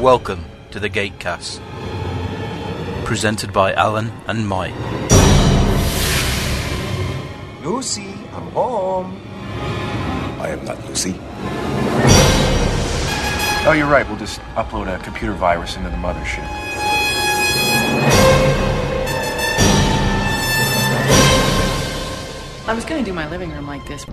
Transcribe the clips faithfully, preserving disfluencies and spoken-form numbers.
Welcome to the Gatecast, presented by Alan and Mike. Lucy, I'm home. I am not Lucy. Oh, you're right. We'll just upload a computer virus into the mothership. I was going to do my living room like this.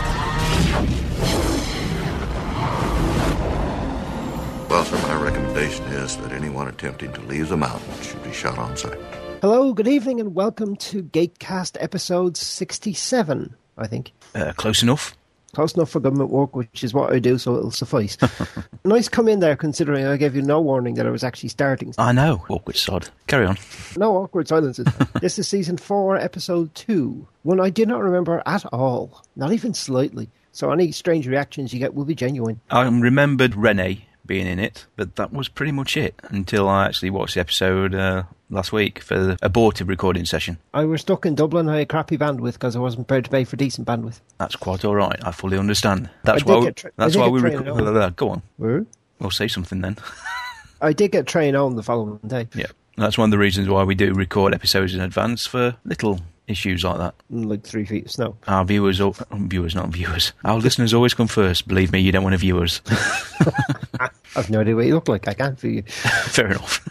Well, sir, my recommendation is that anyone attempting to leave the mountain should be shot on sight. Hello, good evening, and welcome to Gatecast episode sixty-seven, I think. Uh, close enough. Close enough for government work, which is what I do, so it'll suffice. Nice come in there, considering I gave you no warning that I was actually starting. I know. Awkward sod. Carry on. No awkward silences. This is season four, episode two. One I did not remember at all. Not even slightly. So any strange reactions you get will be genuine. I remembered Renee being in it, but that was pretty much it until I actually watched the episode uh, last week for the abortive recording session. I was stuck in Dublin. I had crappy bandwidth because I wasn't prepared to pay for decent bandwidth. That's quite all right. I fully understand. That's I did why. get tra- That's I did why get we trained record. on. Go on. Where? We'll say something then. I did get trained on the following day. Yeah, that's one of the reasons why we do record episodes in advance for little issues like that. Like three feet of snow. Our viewers, or viewers, not viewers. Our listeners always come first. Believe me, you don't want to viewers. I've no idea what you look like. I can't view you. Fair enough.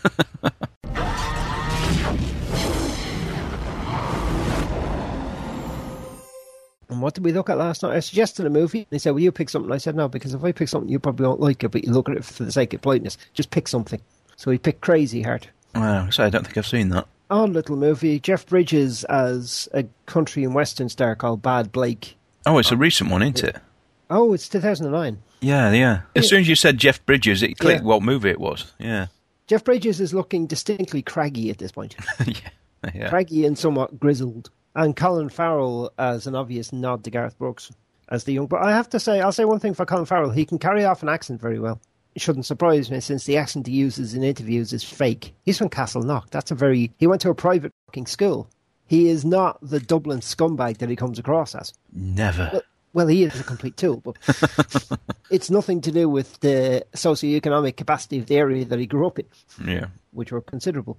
And what did we look at last night? I suggested a movie. They said, will you pick something? I said, no, because if I pick something, you probably won't like it, but you look at it for the sake of politeness. Just pick something. So we picked Crazy Heart. Wow, so I don't think I've seen that. Odd little movie. Jeff Bridges as a country and western star called Bad Blake. Oh, it's a recent one, isn't it? Oh, it's two thousand nine. Yeah, yeah. As soon as you said Jeff Bridges, it clicked Yeah. what movie it was. Yeah. Jeff Bridges is looking distinctly craggy at this point. yeah. yeah. Craggy and somewhat grizzled. And Colin Farrell as an obvious nod to Garth Brooks as the young. But I have to say, I'll say one thing for Colin Farrell. He can carry off an accent very well. It shouldn't surprise me since the accent he uses in interviews is fake. He's from Castleknock. That's a very... He went to a private fucking school. He is not the Dublin scumbag that he comes across as. Never. Well, well he is a complete tool, but it's nothing to do with the socioeconomic capacity of the area that he grew up in. Yeah. Which were considerable.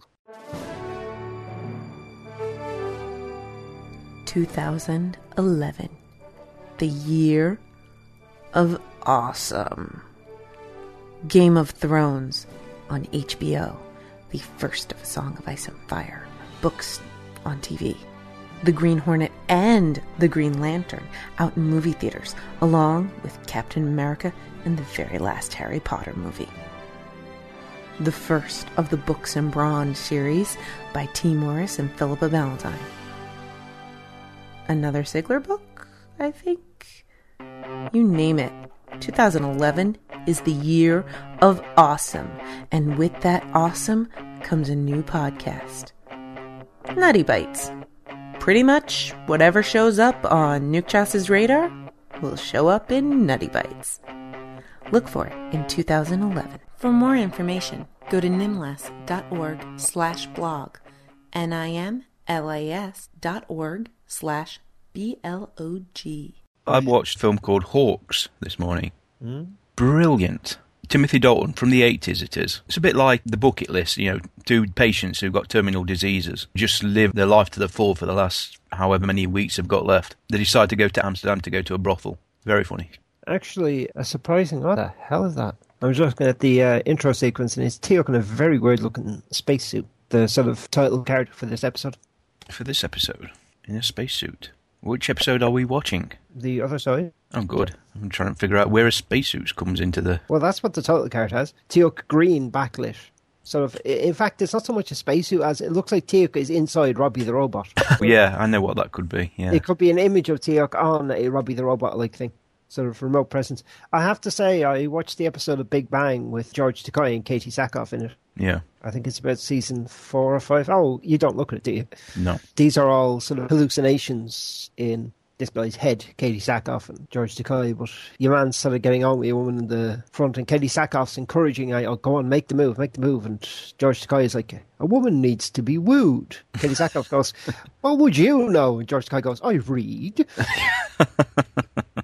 two thousand eleven. The year of awesome. Game of Thrones on H B O. The first of A Song of Ice and Fire. Books on T V. The Green Hornet and The Green Lantern out in movie theaters, along with Captain America and the very last Harry Potter movie. The first of the Books and Brawn series by T. Morris and Philippa Valentine. Another Sigler book, I think? You name it. two thousand eleven is the year of awesome. And with that awesome comes a new podcast. Nutty Bites. Pretty much whatever shows up on Nukechas's radar will show up in Nutty Bites. Look for it in two thousand eleven. For more information, go to nimlas.org slash blog. N-I-M-L-A-S dot org slash B-L-O-G. I watched a film called Hawks this morning. Mm. Brilliant. Timothy Dalton from the eighties it is. It's a bit like The Bucket List, you know, two patients who've got terminal diseases, just live their life to the full for the last however many weeks they've got left. They decide to go to Amsterdam to go to a brothel. Very funny. Actually, a surprising... What the hell is that? I was looking at the uh, intro sequence, and it's Teal'c in a very weird-looking spacesuit. The sort of title character for this episode. For this episode, in a spacesuit. Which episode are we watching? The other side. Oh, good. I'm trying to figure out where a spacesuit comes into the... Well, that's what the title card has. Teal'c green backlit. Sort of... In fact, it's not so much a spacesuit as it looks like Teal'c is inside Robbie the Robot. Yeah, I know what that could be, yeah. It could be an image of Teal'c on a Robbie the Robot-like thing. Sort of remote presence. I have to say, I watched the episode of Big Bang with George Takei and Katie Sackhoff in it. Yeah. I think it's about season four or five. Oh, you don't look at it, do you? No. These are all sort of hallucinations in this guy's head, Katie Sackhoff and George Takei, but your man's sort of getting on with a woman in the front, and Katie Sackhoff's encouraging, oh, go on, make the move, make the move, and George Takei is like, a woman needs to be wooed. Katie Sackhoff goes, well, would you know? And George Takei goes, I read.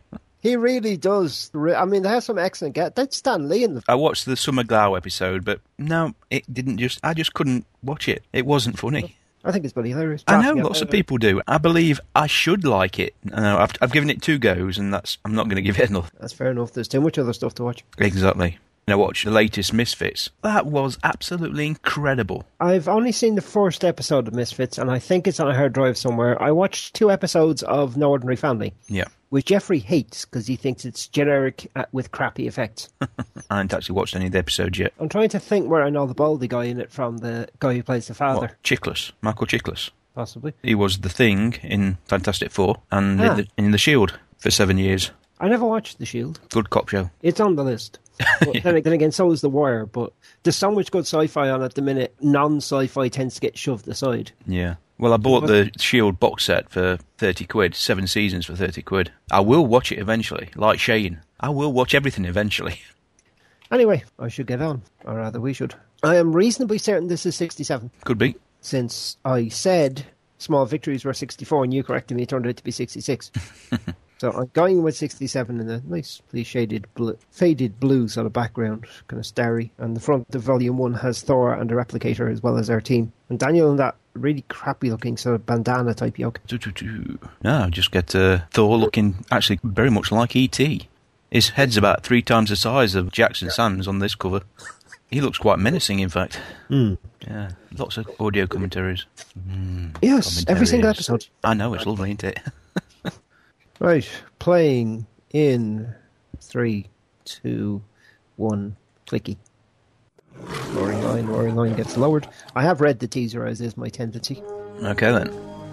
He really does. Re- I mean, they have some excellent guests. That's Stan Lee in the. I watched the Summer Glau episode, but no, it didn't just... I just couldn't watch it. It wasn't funny. I think it's bloody hilarious. I know, lots of people do. I believe I should like it. No, I've, I've given it two goes, and that's I'm not going to give it another. That's fair enough. There's too much other stuff to watch. Exactly. And I watched the latest Misfits. That was absolutely incredible. I've only seen the first episode of Misfits, and I think it's on a hard drive somewhere. I watched two episodes of No Ordinary Family. Yeah. Which Jeffrey hates because he thinks it's generic uh, with crappy effects. I haven't actually watched any of the episodes yet. I'm trying to think where I know the baldy guy in it from, the guy who plays the father. What? Chiklis. Michael Chiklis. Possibly. He was the Thing in Fantastic Four and Ah. in, the, in The Shield for seven years. I never watched The Shield. Good cop show. It's on the list. But Yeah. then, then again, so is The Wire. But there's so much good sci-fi on at the minute. Non-sci-fi tends to get shoved aside. Yeah. Well, I bought the Shield box set for thirty quid, seven seasons for thirty quid. I will watch it eventually, like Shane. I will watch everything eventually. Anyway, I should get on. Or rather, we should. I am reasonably certain this is sixty-seven. Could be. Since I said small victories were sixty-four and you corrected me, it turned out to be sixty-six. So I'm going with sixty-seven in a nice, please shaded, bl- faded blue sort of background, kind of starry. And the front of Volume one has Thor and the Replicator as well as our team. And Daniel in that really crappy looking sort of bandana type yoke. No, just get uh, Thor looking actually very much like E T. His head's about three times the size of Jackson Sands on this cover. He looks quite menacing, in fact. Mm. Yeah, lots of audio commentaries. Mm, Yes, every single commentaries. episode. I know, it's lovely, isn't it? Right, playing in three, two, one, clicky. Lowering line, lowering line gets lowered. I have read the teaser, as is my tendency. Okay, then.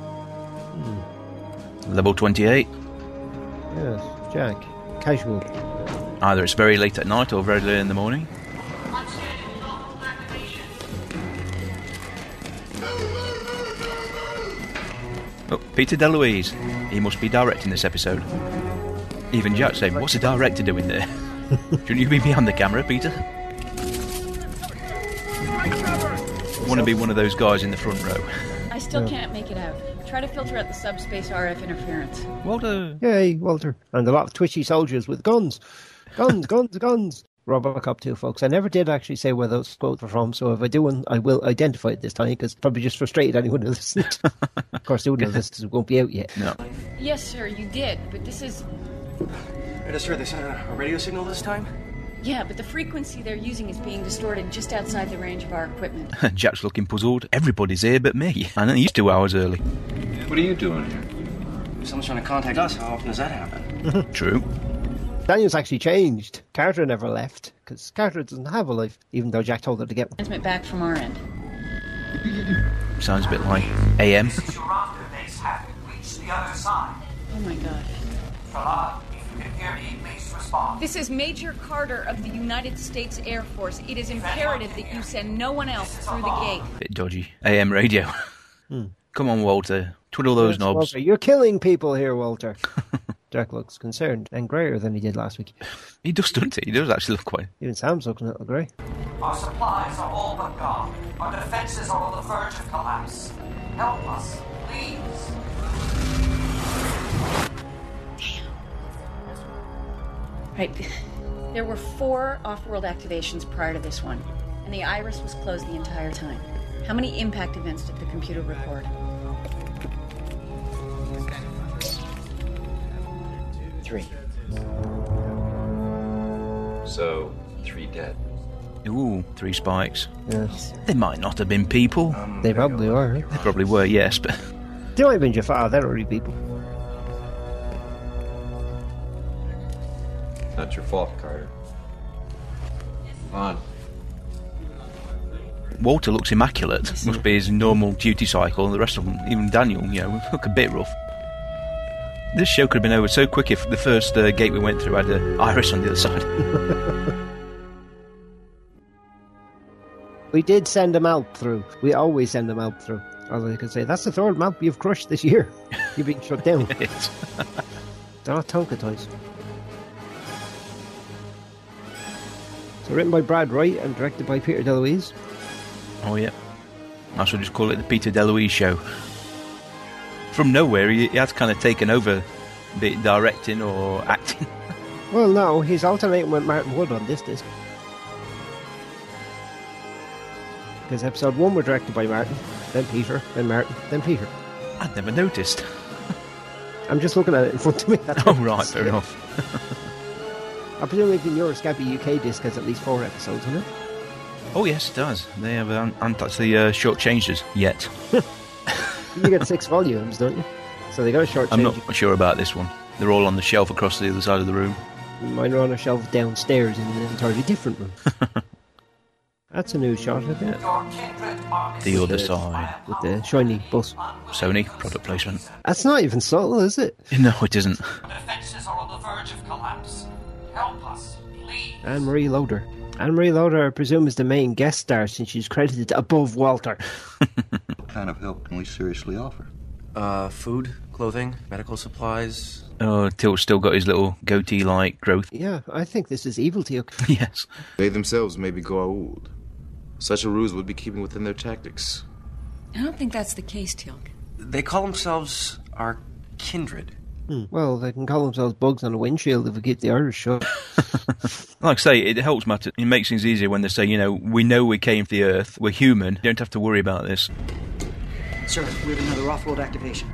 Level twenty-eight. Yes, Jack. Casual. Either it's very late at night or very early in the morning. Oh, Peter DeLuise. He must be directing this episode. Even Jack said, what's a director doing there? Shouldn't you be behind the camera, Peter? I want to be one of those guys in the front row. I still can't make it out. Try to filter out the subspace R F interference. Walter. Yay, Walter. And a lot of twitchy soldiers with guns. Guns, guns, guns. Robocop two, folks. I never did actually say where those quotes were from, so if I do one, I will identify it this time, because probably just frustrated anyone who listened. Of course, they wouldn't have listened, because it won't be out yet. No. Yes, sir, you did, but this is... I just heard they sent a a radio signal this time. Yeah, but the frequency they're using is being distorted just outside the range of our equipment. Jack's looking puzzled. Everybody's here but me. And he's two hours early. What are you doing here? If someone's trying to contact us, how often does that happen? True. Daniel's actually changed. Carter never left, because Carter doesn't have a life, even though Jack told her to get one. Transmit back from our end. Sounds a bit like A M. This is your rendezvous base, having reached the other side. Oh my god. Fala, if you can hear me, please respond. This is Major Carter of the United States Air Force. It is imperative that you send no one else through the gate. Bit dodgy. A M radio. Hmm. Come on, Walter. Twiddle those Yes, knobs. Walter, you're killing people here, Walter. Jack looks concerned and greyer than he did last week. He does, doesn't he? He does actually look quite... Even Sam's looking a little grey. Our supplies are all but gone. Our defenses are on the verge of collapse. Help us, please. Right. There were four off-world activations prior to this one, and the iris was closed the entire time. How many impact events did the computer record? Three. So, three dead. Ooh, three spikes. Yes. They might not have been people. They probably are. They probably were, yes, but... They might have been Jafar, they're already people. Not your fault, Carter. Come on. Walter looks immaculate. Must be his normal duty cycle, and the rest of them, even Daniel, you know, look a bit rough. This show could have been over so quick if the first uh, gate we went through had an iris on the other side. We did send a map through. We always send a map through. Although you could say, that's the third map you've crushed this year. You're being shut down. It's- They're not Tonka toys. So written by Brad Wright and directed by Peter DeLuise. oh, yeah. I should just call it the Peter DeLuise show. From nowhere, he, he has kind of taken over be it directing or acting. Well, no, he's alternating with Martin Wood on this disc. Because episode one were directed by Martin, then Peter, then Martin, then Peter. I'd never noticed. I'm just looking at it in front of me. That's Oh, right, fair enough. I presume even your Scabby U K disc has at least four episodes, hasn't it? Oh, yes, it does. They have um, haven't actually uh, short-changed us yet. You get six volumes, don't you? So they got a short I'm change. not sure about this one. They're all on the shelf across the other side of the room. Mine are on a shelf downstairs in an entirely different room. That's a new shot, I think. Your kindred are The other misled side. by a With the shiny bus. Sony, product placement. That's not even subtle, is it? No, it isn't. The defenses are on the verge of collapse. Help us, please. Anne-Marie Loder. Anne-Marie Loder, I presume, is the main guest star since she's credited above Walter. What kind of help can we seriously offer? Uh, food, clothing, medical supplies. Oh, Tilt's still got his little goatee-like growth. Yeah, I think this is evil, Teal. Yes. They themselves may be Goa'uld. Such a ruse would be keeping within their tactics. I don't think that's the case, Teal'c. They call themselves our kindred. Hmm. Well, they can call themselves bugs on a windshield if we keep the Irish shut. Like I say, it helps matter. It makes things easier when they say, you know, we know we came to the Earth, we're human, you don't have to worry about this. Sir, we have another off-world activation.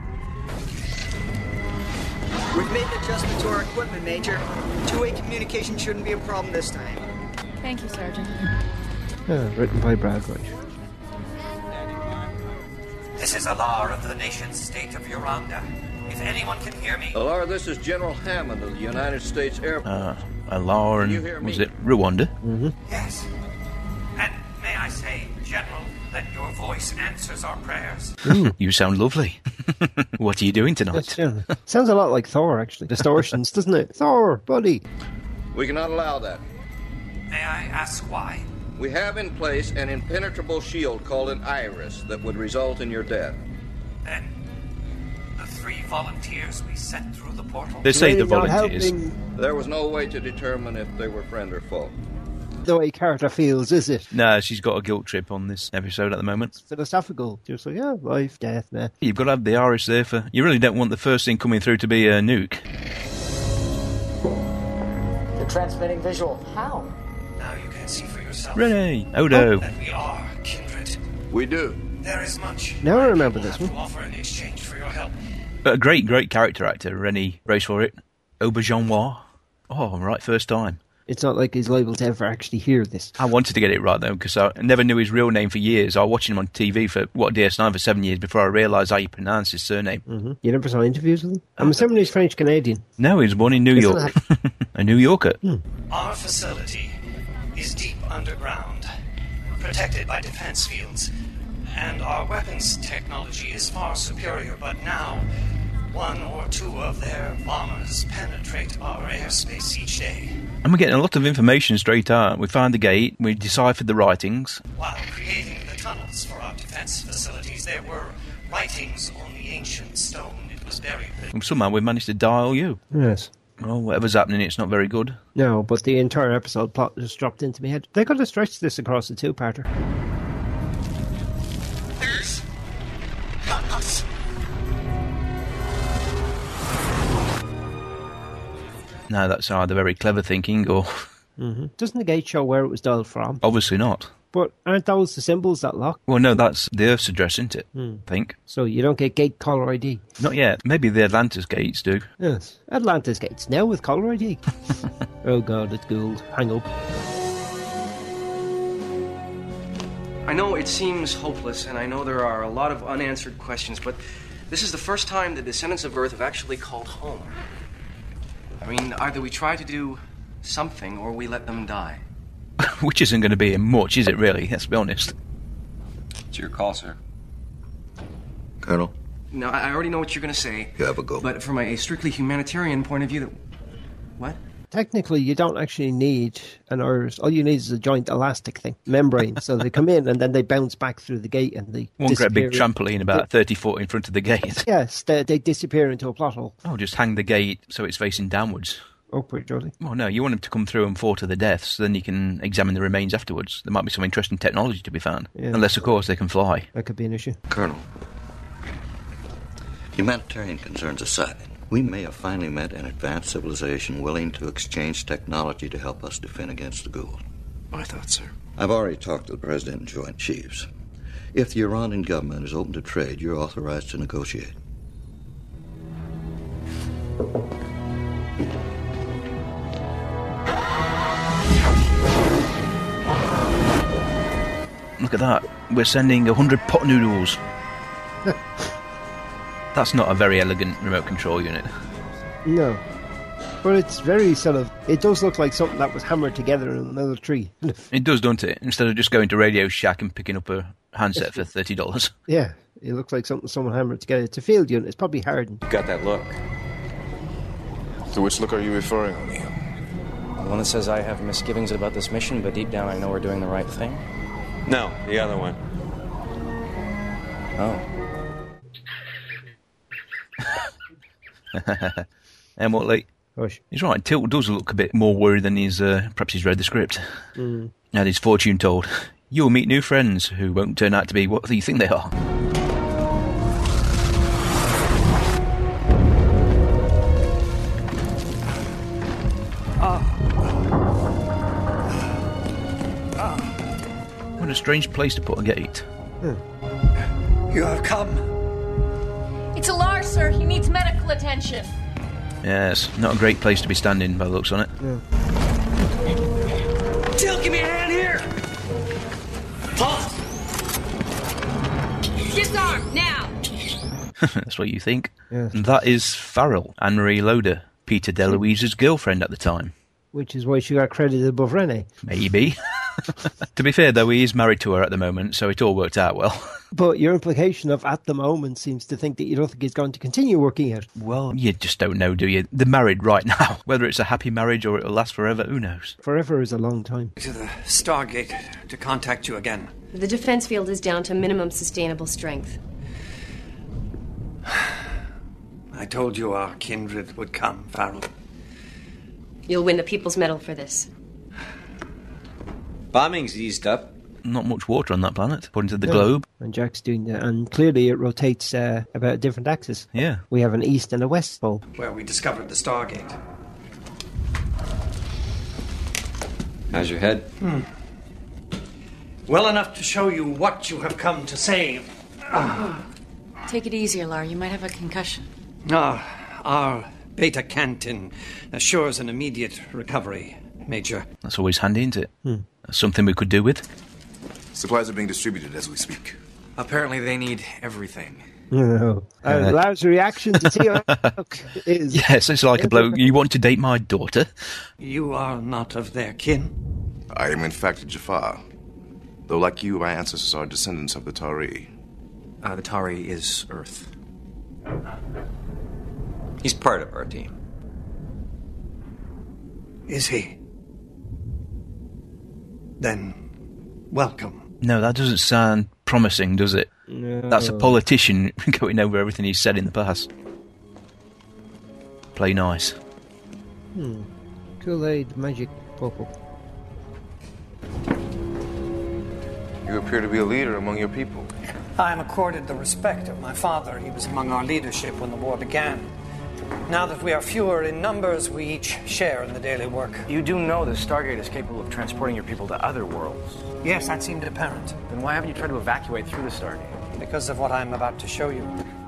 We've made an adjustment to our equipment, Major. Two-way communication shouldn't be a problem this time. Thank you, Sergeant. Yeah, written by Brad Wright. This is Alar of the nation-state of Uranda. If anyone can hear me... Alar, this is General Hammond of the United States Air Force. Uh, Alar Can you hear and, me? was it Rwanda? Mm-hmm. Yes. And may I say, General, that your voice answers our prayers. Ooh, you sound lovely. What are you doing tonight? That's, yeah. Sounds a lot like Thor, actually. Distortions, doesn't it? Thor, buddy. We cannot allow that. May I ask why? We have in place an impenetrable shield called an Iris that would result in your death. Then, the three volunteers we sent through the portal... They say the Really not volunteers. helping There was no way to determine if they were friend or foe. the way Carter feels, is it? No, she's got a guilt trip on this episode at the moment. Philosophical. Just like, yeah, life, death, man. You've got to have the Irish there for... You really don't want the first thing coming through to be a nuke. They're transmitting visual. How? Now you can see for yourself Renee! Odo! that we are kindred. We do. There is much Now I remember people this have one. to offer in exchange for your help. But a great, great character actor, Rennie, brace for it. Aubergenois. Oh, right, first time. It's not like he's liable to ever actually hear this. I wanted to get it right, though, because I never knew his real name for years. I was watching him on T V for, what, D S nine for seven years before I realised how you pronounce his surname. Mm-hmm. You never saw interviews with him? I'm assuming he's French-Canadian. No, he was born in New Isn't York. A New Yorker. Hmm. Our facility is deep underground, protected by defense fields, and our weapons technology is far superior, but now one or two of their bombers penetrate our airspace each day. And we're getting a lot of information straight out. We found the gate, we deciphered the writings. While creating the tunnels for our defense facilities, there were writings on the ancient stone it was buried with. And somehow we managed to dial you. Yes. Well, whatever's happening, it's not very good. No, but the entire episode plot just dropped into my head. They could have stretched this across a two-parter. There's not us. Now, that's either very clever thinking or Mm-hmm. Doesn't the gate show where it was dialed from? obviously not. But aren't those the symbols that lock? Well, no, that's the Earth's address, isn't it? Hmm. I think. So you don't get gate caller I D? Not yet. Maybe the Atlantis gates do. Yes. Atlantis gates, now with caller I D. Oh god, it's Gould. Hang up. I know it seems hopeless, and I know there are a lot of unanswered questions, but this is the first time the descendants of Earth have actually called home. I mean, either we try to do something, or we let them die. Which isn't going to be much, is it, really? Let's be honest. It's your call, sir. Colonel, No, I I already know what you're going to say. you have a go. But from a strictly humanitarian point of view, that... What? Technically, you don't actually need an iris. All you need is a joint elastic thing, membrane. So they come in and then they bounce back through the gate and they One great big disappear. trampoline about thirty foot in front of the gate. Yes, they, they disappear into a plot hole. Oh, just hang the gate so it's facing downwards. Upward, Jolly. Well, no, you want them to come through and fall to the death, so then you can examine the remains afterwards. There might be some interesting technology to be found. Yeah. Unless, of course, they can fly. That could be an issue. Colonel, humanitarian concerns aside, We may have finally met an advanced civilization willing to exchange technology to help us defend against the Goa'uld. I thought, sir. I've already talked to the President and Joint Chiefs. If the Iranian government is open to trade, you're authorized to negotiate. Look at that. We're sending a hundred pot noodles. That's not a very elegant remote control unit. No. But it's very sort of... It does look like something that was hammered together in another tree. It does, don't it? Instead of just going to Radio Shack and picking up a handset for thirty dollars. Yeah, it looks like something someone hammered together. It's a field unit. It's probably hardened. You got that look. To which look are you referring, O'Neill? The one that says I have misgivings about this mission, but deep down I know we're doing the right thing? No, the other one. Oh. And what, Lee? Hush. He's right. Tilt does look a bit more worried than he's... Uh, perhaps he's read the script. Mm. Had his fortune told. You'll meet new friends who won't turn out to be what you think they are. What a strange place to put a gate. Hmm. You have come. It's a Lars, sir. He needs medical attention. Yes, not a great place to be standing by the looks on it. Yeah. Jill, give me a hand here. Halt. Disarm, now. That's what you think. Yes. And that is Farrell, Anne-Marie Loder, Peter DeLuise's girlfriend at the time. Which is why she got credited above Renee. Maybe. To be fair, though, he is married to her at the moment, so it all worked out well. But your implication of at the moment seems to think that you don't think he's going to continue working out. Well, you just don't know, do you? They're married right now. Whether it's a happy marriage or it'll last forever, who knows? Forever is a long time. To the Stargate to contact you again. The defense field is down to minimum sustainable strength. I told you our kindred would come, Farrell. You'll win the People's Medal for this. Bombing's eased up. Not much water on that planet, according to the Yeah. globe. And Jack's doing that. And clearly it rotates uh, about a different axis. Yeah. We have an east and a west pole. Where we discovered the Stargate. How's your head? Hmm. Well enough to show you what you have come to save. Ah, Take it easier, Lar. You might have a concussion. ah, our beta cantin assures an immediate recovery, Major. That's always handy, isn't it? Hmm. That's something we could do with. Supplies are being distributed as we speak. Apparently they need everything. No. Uh, Lar's reaction to T O is... Yes, it's like a bloke. You want to date my daughter? You are not of their kin. I am in fact a Jafar. Though like you, my ancestors are descendants of the Tari. Uh, the Tari is Earth. He's part of our team. Is he? Then, welcome. No, that doesn't sound promising, does it? No. That's a politician going over everything he's said in the past. Play nice. Hmm. Kool-Aid, magic, purple. You appear to be a leader among your people. I am accorded the respect of my father. He was among our leadership when the war began. Now that we are fewer in numbers, we each share in the daily work. You do know the Stargate is capable of transporting your people to other worlds. Yes, that seemed apparent. Then why haven't you tried to evacuate through the Stargate? Because of what I am about to show you.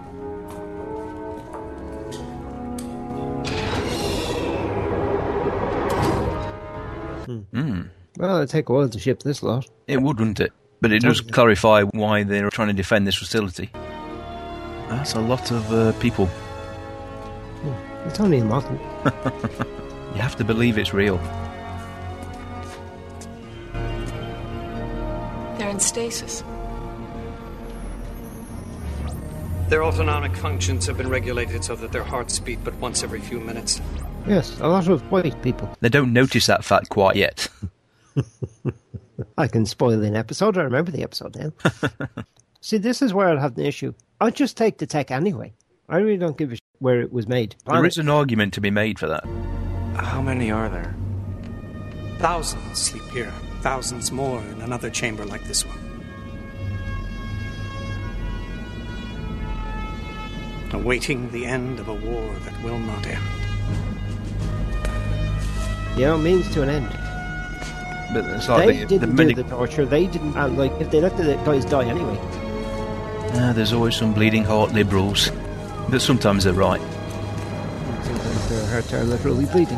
Mm. Well, it'd take a while to ship this lot. It would, wouldn't it? But it does clarify why they're trying to defend this facility. That's a lot of uh, people. Hmm. It's only a model. You have to believe it's real. They're in stasis. Their autonomic functions have been regulated so that their hearts beat but once every few minutes. Yes, a lot of white people. They don't notice that fact quite yet. I can spoil an episode. I remember the episode now. See, this is where I'll have the issue. I'll just take the tech anyway. I really don't give a shit where it was made. There is an argument to be made for that. How many are there? Thousands sleep here. Thousands more in another chamber like this one. awaiting the end of a war that will not end. Yeah, it means to an end. But it's like They the, didn't the do many, the torture. They didn't. And like, if they let the guys die anyway. Ah, there's always some bleeding heart liberals, but sometimes they're right. Sometimes their hearts are literally bleeding.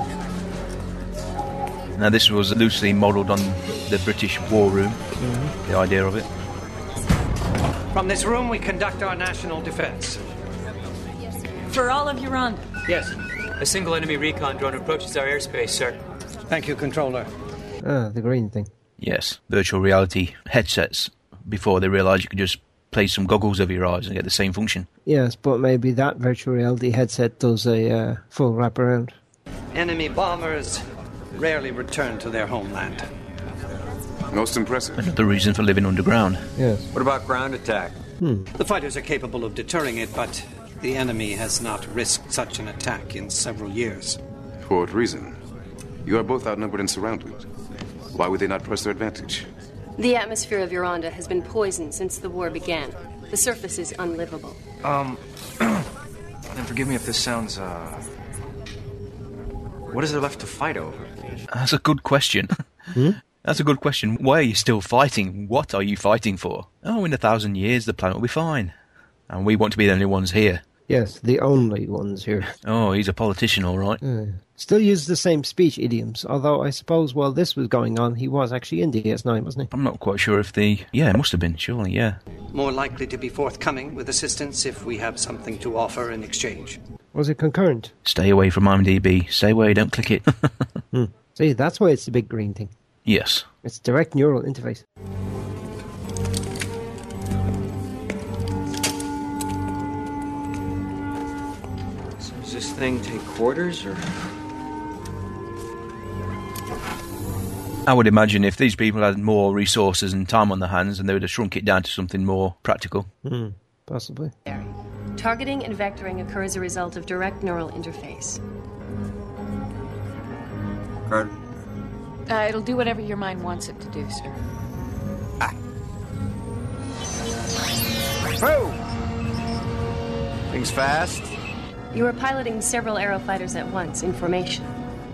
Now, this was loosely modelled on the British War Room, Mm-hmm. the idea of it. From this room, we conduct our national defense. For all of Uranda. Yes. A single enemy recon drone approaches our airspace, sir. Thank you, Controller. Ah, the green thing. Yes, virtual reality headsets. Before they realised you could just place some goggles over your eyes and get the same function. Yes, but maybe that virtual reality headset does a uh, full wraparound. Enemy bombers rarely return to their homeland. Most impressive. Another reason for living underground. Yes. What about ground attack? Hmm. The fighters are capable of deterring it, but the enemy has not risked such an attack in several years. For what reason? You are both outnumbered and surrounded. Why would they not press their advantage? The atmosphere of Uranda has been poisoned since the war began. The surface is unlivable. Um, and forgive me if this sounds, uh... What is there left to fight over? That's a good question. Hmm? That's a good question. Why are you still fighting? What are you fighting for? Oh, in a thousand years, the planet will be fine. And we want to be the only ones here. Yes, the only ones here. Oh, he's a politician, all right. Uh, still uses the same speech idioms, although I suppose while this was going on, he was actually in D S nine, wasn't he? I'm not quite sure if the... Yeah, it must have been, surely, yeah. More likely to be forthcoming with assistance if we have something to offer in exchange. Was it concurrent? Stay away from IMDb. Stay away, don't click it. Hmm. See, that's why it's the big green thing. Yes. It's direct neural interface. So does this thing take quarters, or...? I would imagine if these people had more resources and time on their hands, and they would have shrunk it down to something more practical. Hmm. Possibly. Targeting and vectoring occur as a result of direct neural interface. Carter? Uh, it'll do whatever your mind wants it to do, sir. Whoa! Things fast? You are piloting several aerofighters at once in formation.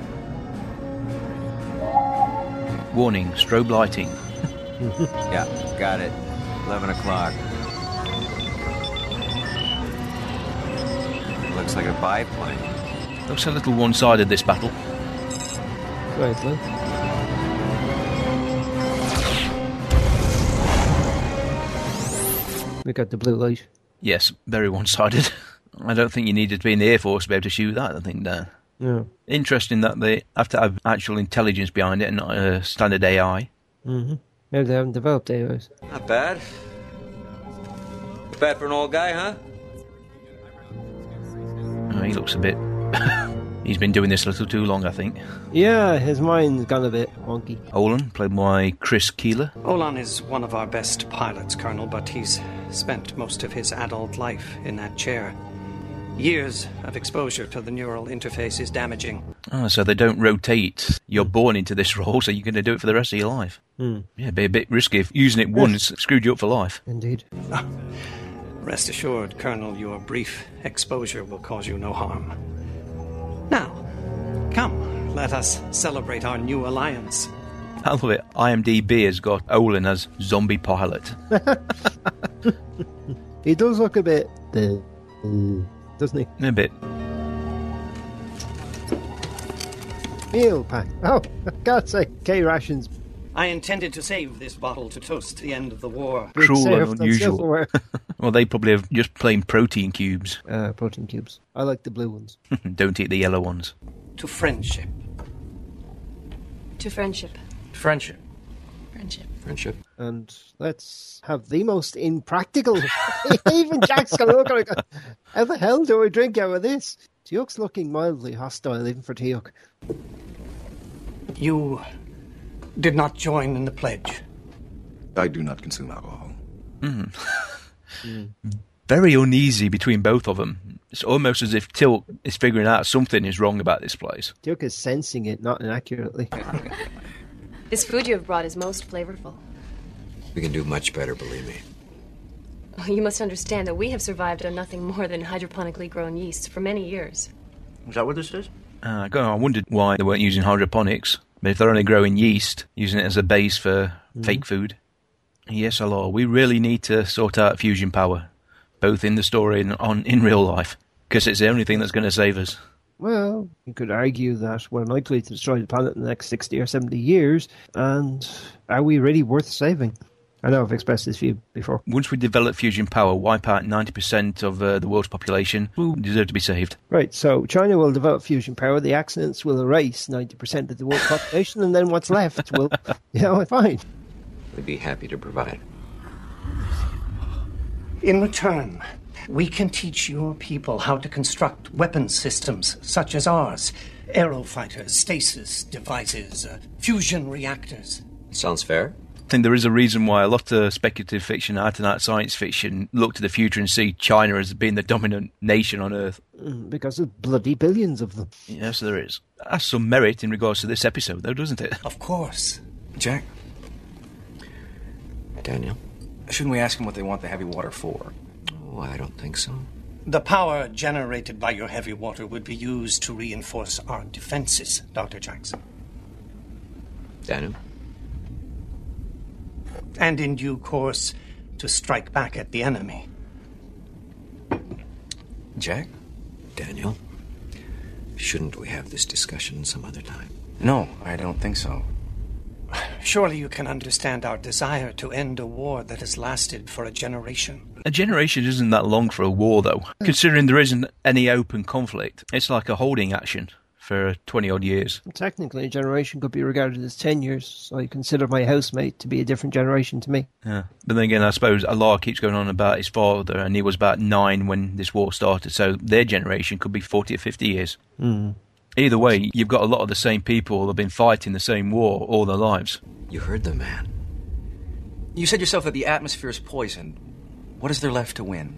Warning, strobe lighting. Yeah, got it. eleven o'clock. Looks like a biplane. Looks a little one-sided, this battle. Slightly. We got the blue light. Yes, very one-sided. I don't think you needed to be in the Air Force to be able to shoot that thing down. No. Interesting that they have to have actual intelligence behind it and not uh, standard A I. Mm-hmm. Maybe they haven't developed A Is. Not bad. Not bad for an old guy, huh? Oh, he looks a bit... He's been doing this a little too long, I think. Yeah, his mind's gone a bit wonky. Olin, played by Chris Keeler. Olan is one of our best pilots, Colonel, but he's spent most of his adult life in that chair. Years of exposure to the neural interface is damaging. Oh, so they don't rotate. You're born into this role, so you're going to do it for the rest of your life. Hmm. Yeah, it'd be a bit risky if using it once screwed you up for life. Indeed. Rest assured, Colonel, your brief exposure will cause you no harm. Now, come, let us celebrate our new alliance. I love it. IMDb has got Olin as zombie pilot. He does look a bit... Uh, doesn't he? A bit. Meal pack. Oh, for God's sake, K rations. I intended to save this bottle to toast the end of the war. Cruel and unusual. Well, they probably have just plain protein cubes. Uh, protein cubes. I like the blue ones. Don't eat the yellow ones. To friendship. To friendship. Friendship. Friendship. Friendship. And let's have the most impractical. Even Jack's gonna look like, how the hell do I drink out of this? Teok's looking mildly hostile, even for Teok. You did not join in the pledge. I do not consume alcohol. Mm. mm. Very uneasy between both of them. It's almost as if Teok is figuring out something is wrong about this place. Teok is sensing it, not inaccurately. This food you have brought is most flavorful. We can do much better, believe me. You must understand that we have survived on nothing more than hydroponically grown yeast for many years. Is that what this is? Uh, go on, I wondered why they weren't using hydroponics. But if they're only growing yeast, using it as a base for mm. fake food. Yes, Alor, we really need to sort out fusion power, both in the story and on in real life, because it's the only thing that's going to save us. Well, you could argue that we're likely to destroy the planet in the next sixty or seventy years, and are we really worth saving? I know I've expressed this view before. Once we develop fusion power, wipe out ninety percent of uh, the world's population, who deserve to be saved. Right, so China will develop fusion power, the accidents will erase ninety percent of the world's population, and then what's left will, you know, fine. We'd be happy to provide. In return, we can teach your people how to construct weapons systems such as ours. Aerofighters, stasis devices, uh, fusion reactors. Sounds fair. I think there is a reason why a lot of speculative fiction, out-and-out science fiction, look to the future and see China as being the dominant nation on Earth. Because of bloody billions of them. Yes, there is. That's some merit in regards to this episode, though, doesn't it? Of course. Jack? Daniel? Shouldn't we ask them what they want the heavy water for? Oh, I don't think so. The power generated by your heavy water would be used to reinforce our defenses, Doctor Jackson. Daniel? And in due course, to strike back at the enemy. Jack? Daniel? Shouldn't we have this discussion some other time? No, I don't think so. Surely you can understand our desire to end a war that has lasted for a generation. A generation isn't that long for a war, though. Considering there isn't any open conflict, it's like a holding action for twenty-odd years. Technically, a generation could be regarded as ten years, so I consider my housemate to be a different generation to me. Yeah. But then again, I suppose Alor keeps going on about his father, and he was about nine when this war started, so their generation could be forty or fifty years. Mm. Either way, you've got a lot of the same people that have been fighting the same war all their lives. You heard the man. You said yourself that the atmosphere is poisoned. What is there left to win?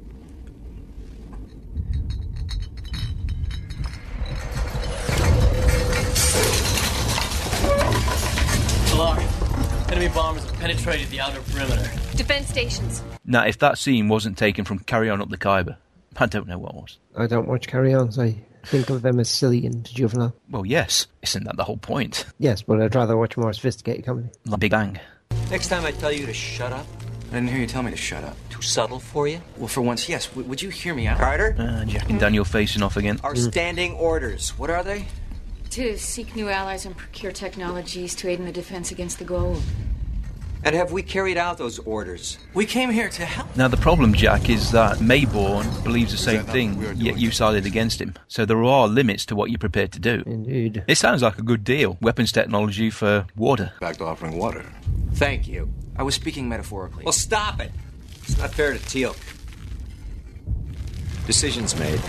Alarm. Enemy bombers have penetrated the outer perimeter. Defense stations. Now, if that scene wasn't taken from Carry On Up the Khyber, I don't know what was. I don't watch Carry On, so I think of them as silly and juvenile. Well, yes. Isn't that the whole point? Yes, but I'd rather watch more sophisticated comedy. Like Big Bang. Next time I tell you to shut up. I didn't hear you tell me to shut up. Too subtle for you? Well, for once, yes. W- would you hear me out? Carter? Uh, Jack and Daniel facing off again. Our mm. standing orders. What are they? To seek new allies and procure technologies to aid in the defense against the Goa'uld. And have we carried out those orders? We came here to help. Now, the problem, Jack, is that Mayborn believes the same thing, yet you sided against him. So there are limits to what you're prepared to do. Indeed. It sounds like a good deal. Weapons technology for water. Back to offering water. Thank you. I was speaking metaphorically. Well, stop it. It's not fair to Teal. Decision's made.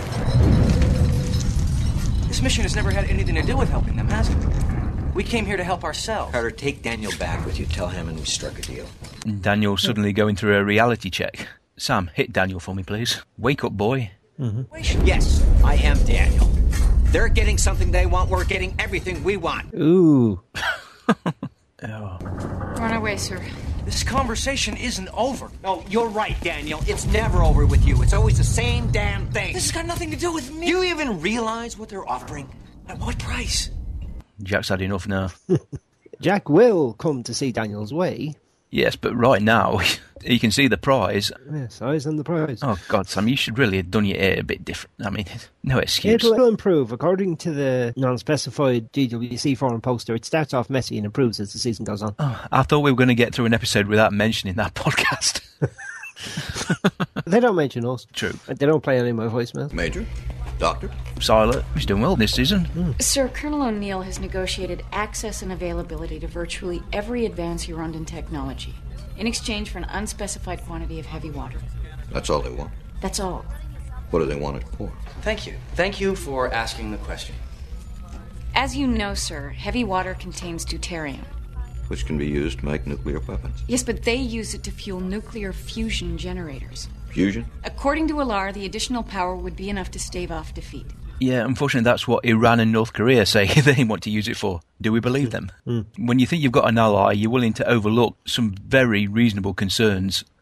This mission has never had anything to do with helping them, has it? We came here to help ourselves. Carter, take Daniel back with you. Tell Hammond we struck a deal. Daniel suddenly going through a reality check. Sam, hit Daniel for me, please. Wake up, boy. Mm-hmm. Yes, I am Daniel. They're getting something they want. We're getting everything we want. Ooh. Oh. We're on our way, sir. This conversation isn't over. No, you're right, Daniel. It's never over with you. It's always the same damn thing. This has got nothing to do with me. Do you even realize what they're offering? At what price? Jack's had enough now. Jack will come to see Daniel's way. Yes, but right now, he can see the prize. Yes, eyes on the prize. Oh, God, Sam, you should really have done your hair a bit different. I mean, no excuse. It'll improve. According to the non-specified G W C forum poster, it starts off messy and improves as the season goes on. Oh, I thought we were going to get through an episode without mentioning that podcast. They don't mention us. True. They don't play any of my voicemails. Major? Doctor? Siler, he's doing well this season. Mm. Sir, Colonel O'Neill has negotiated access and availability to virtually every advanced Urandan technology in exchange for an unspecified quantity of heavy water. That's all they want. That's all. What do they want it for? Thank you. Thank you for asking the question. As you know, sir, heavy water contains deuterium. Which can be used to make nuclear weapons. Yes, but they use it to fuel nuclear fusion generators. Fusion? According to Alar, the additional power would be enough to stave off defeat. Yeah, unfortunately, that's what Iran and North Korea say they want to use it for. Do we believe them? Mm. When you think you've got an ally, you're willing to overlook some very reasonable concerns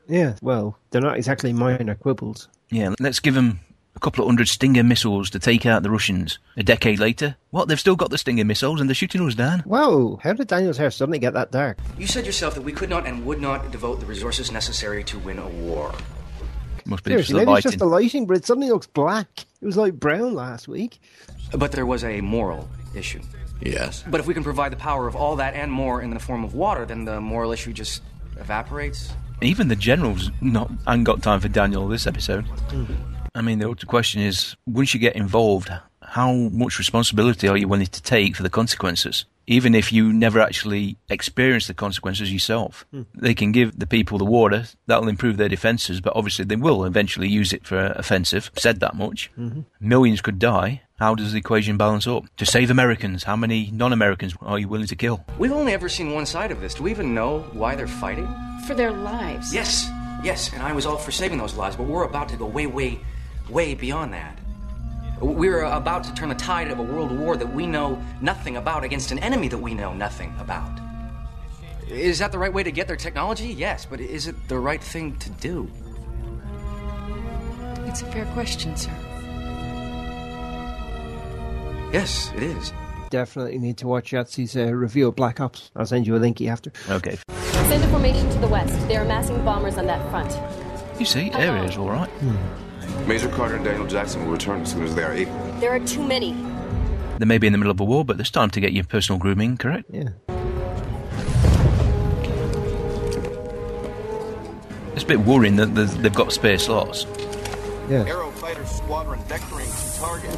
Yeah, well, they're not exactly minor quibbles. Yeah, let's give them a couple of hundred Stinger missiles to take out the Russians. A decade later, what, they've still got the Stinger missiles and they're shooting us down? Whoa, how did Daniel's hair suddenly get that dark? You said yourself that we could not and would not devote the resources necessary to win a war. Must be Seriously, the maybe it's lighting. just the lighting, but it suddenly looks black. It was like brown last week. But there was a moral issue. Yes. But if we can provide the power of all that and more in the form of water, then the moral issue just evaporates. Even the generals not ain't got time for Daniel this episode. Mm-hmm. I mean, the question is, once you get involved, how much responsibility are you willing to take for the consequences? Even if you never actually experience the consequences yourself. Hmm. They can give the people the water, that'll improve their defences, but obviously they will eventually use it for offensive. Said that much. Mm-hmm. Millions could die. How does the equation balance up? To save Americans, how many non-Americans are you willing to kill? We've only ever seen one side of this. Do we even know why they're fighting? For their lives. Yes, yes, and I was all for saving those lives, but we're about to go way, way, way beyond that. We're about to turn the tide of a world war that we know nothing about against an enemy that we know nothing about. Is that the right way to get their technology? Yes, but is it the right thing to do? It's a fair question, sir. Yes, it is. Definitely need to watch Yatsy's uh, review of Black Ops. I'll send you a linky after. Okay. Send a formation to the west. They are massing bombers on that front. You see, area's all right. Major Carter and Daniel Jackson will return as soon as they are able. There are too many. They may be in the middle of a war, but there's time to get your personal grooming, correct? Yeah. It's a bit worrying that there's- they've got spare slots. Yeah. Aero fighter squadron vectoring to target.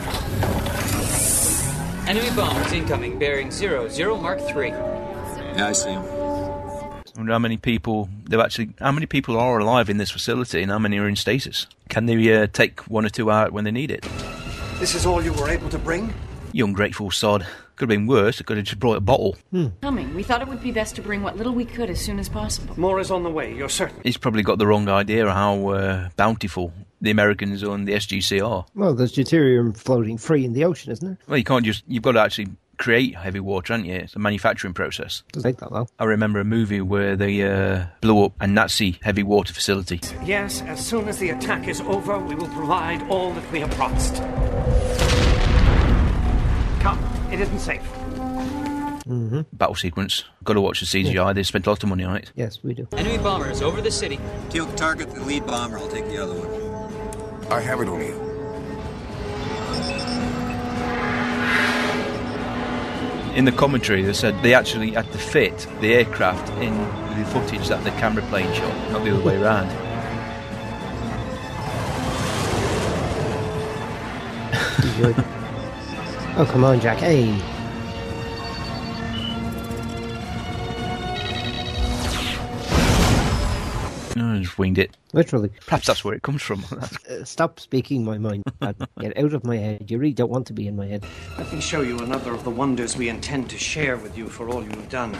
Enemy bombers incoming, bearing zero zero Mark three. Yeah, I see him. I wonder how many people they've actually. How many people are alive in this facility, and how many are in stasis? Can they uh, take one or two out when they need it? This is all you were able to bring? You ungrateful sod. Could have been worse. It could have just brought a bottle. Coming. We thought it would be best to bring what little we could as soon as possible. More is on the way, you're certain? He's probably got the wrong idea of how uh, bountiful the Americans and the S G C are. Well, there's deuterium floating free in the ocean, isn't there? Well, you can't just. You've got to actually create heavy water, haven't you? It's a manufacturing process. Doesn't take that long. I remember a movie where they uh, blew up a Nazi heavy water facility. Yes, as soon as the attack is over, we will provide all that we have promised. Come, it isn't safe. Mm-hmm. Battle sequence. Got to watch the C G I. They spent a lot of money on it. Yes, we do. Enemy bombers over the city. Teal can target the lead bomber. I'll take the other one. I have it, O'Neill. In the commentary, they said they actually had to fit the aircraft in the footage that the camera plane shot, not the other way around. Good. Oh, come on, Jack. Hey. No, I just winged it. Literally. Perhaps that's where it comes from. Uh, stop speaking my mind. Get out of my head. You really don't want to be in my head. Let me show you another of the wonders we intend to share with you for all you have done.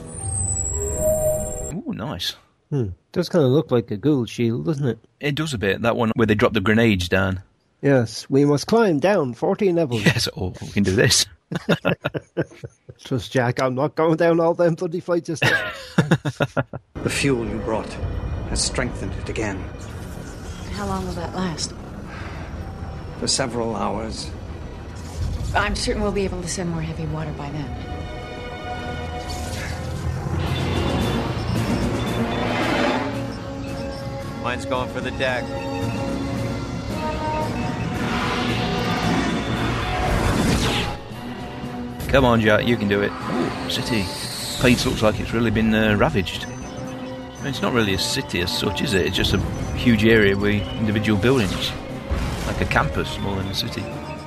Ooh, nice. Hmm. Does kind of look like a ghoul shield, doesn't it? It does a bit. That one where they drop the grenades down. Yes, we must climb down fourteen levels. Yes, oh, we can do this. Trust Jack, I'm not going down all them bloody flights just now. The fuel you brought has strengthened it again. How long will that last? For several hours. I'm certain we'll be able to send more heavy water by then. Mine's going for the deck. Come on, Jack, you can do it. Ooh, city. Place looks like it's really been uh, ravaged. I mean, it's not really a city as such, is it? It's just a huge area with individual buildings. Like a campus more than a city.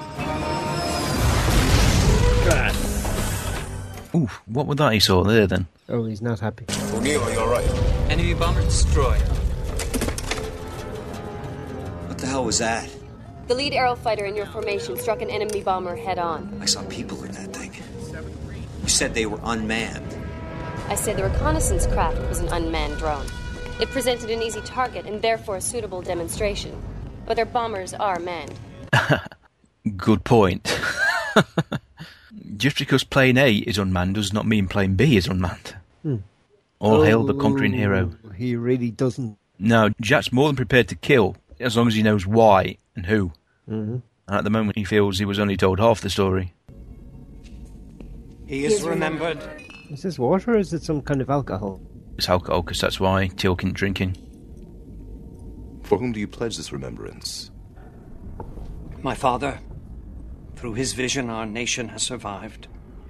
God. Ooh, what was that he saw there then? Oh, he's not happy. O'Neill, are you alright? Enemy bomber destroyed. What the hell was that? The lead aero fighter in your formation struck an enemy bomber head-on. I saw people in that thing. You said they were unmanned. I said the reconnaissance craft was an unmanned drone. It presented an easy target and therefore a suitable demonstration. But their bombers are manned. Good point. Just because plane A is unmanned does not mean plane B is unmanned. Hmm. All oh, hail the conquering hero. He really doesn't No, Jack's more than prepared to kill, as long as he knows why and who. Mm-hmm. And at the moment, he feels he was only told half the story. He is remembered. Is this water or is it some kind of alcohol? It's alcohol, because that's why Teal can drinking. For whom do you pledge this remembrance? My father. Through his vision, our nation has survived.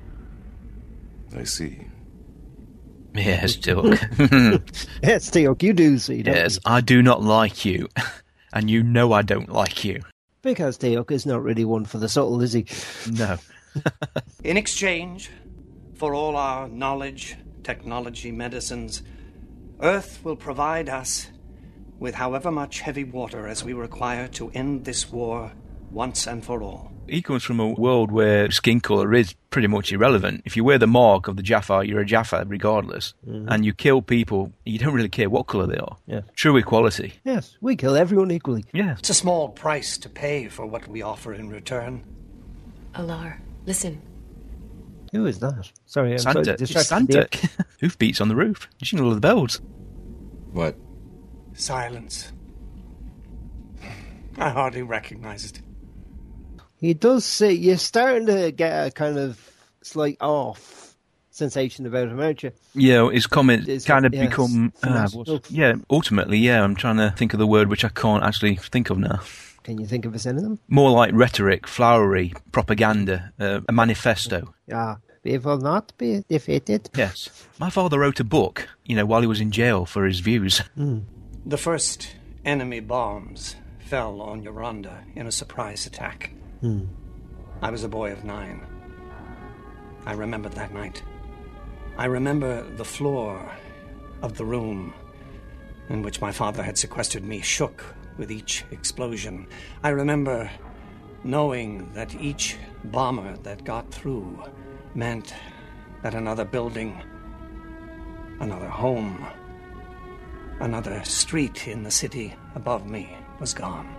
I see. Yes, Teal'c. Yes, Teal'c, you do see, don't Yes, you? I do not like you. And you know I don't like you. Because Teal'c is not really one for the subtle, is he? No. In exchange for all our knowledge, technology, medicines, Earth will provide us with however much heavy water as we require to end this war once and for all. He comes from a world where skin colour is pretty much irrelevant. If you wear the mark of the Jaffa, you're a Jaffa regardless. Mhm. And you kill people, you don't really care what colour they are. Yeah. True equality. Yes, we kill everyone equally. Yeah. It's a small price to pay for what we offer in return. Alar, listen. Who is that? Sorry, I'm Santa. so It's distracted. Santa. Hoof beats on the roof. You should know all the bells. What? Silence. I hardly recognized it. He does say you're starting to get a kind of slight off sensation about him, aren't you? Yeah, his comments It's- kind of yes, become... Uh, fanatical. what's- yeah, ultimately, yeah, I'm trying to think of the word which I can't actually think of now. Can you think of a synonym? More like rhetoric, flowery, propaganda, uh, a manifesto. Yeah. We will not be defeated. Yes. My father wrote a book, you know, while he was in jail for his views. Mm. The first enemy bombs fell on Yoronda in a surprise attack. Hmm. I was a boy of nine. I remember that night. I remember the floor of the room in which my father had sequestered me shook with each explosion. I remember knowing that each bomber that got through meant that another building, another home, another street in the city above me was gone.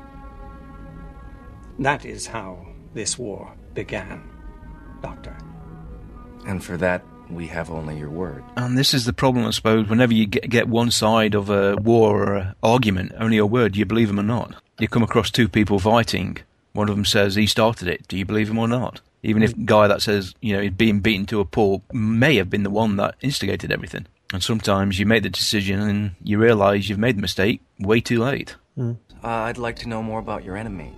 That is how this war began, Doctor. And for that, we have only your word. And this is the problem, I suppose, whenever you get, get one side of a war or an argument, only a word, do you believe him or not? You come across two people fighting, one of them says he started it, do you believe him or not? Even if the guy that says, you know, he's being beaten to a pulp may have been the one that instigated everything. And sometimes you make the decision and you realise you've made the mistake way too late. Uh, I'd like to know more about your enemy.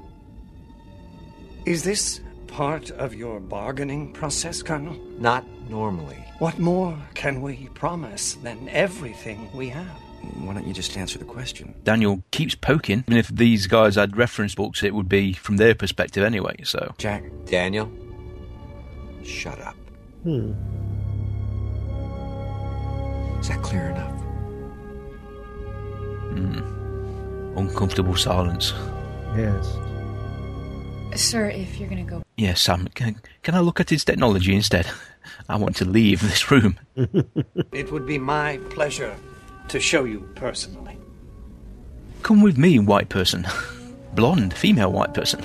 Is this part of your bargaining process, Colonel? Not normally. What more can we promise than everything we have? Why don't you just answer the question? Daniel keeps poking, and if these guys had reference books, it would be from their perspective anyway, so... Jack. Daniel, shut up. Hmm. Is that clear enough? Hmm. Uncomfortable silence. Yes. Sir, if you're going to go... Yes, Sam, can, can I look at his technology instead? I want to leave this room. It would be my pleasure to show you personally. Come with me, white person. Blonde, female white person.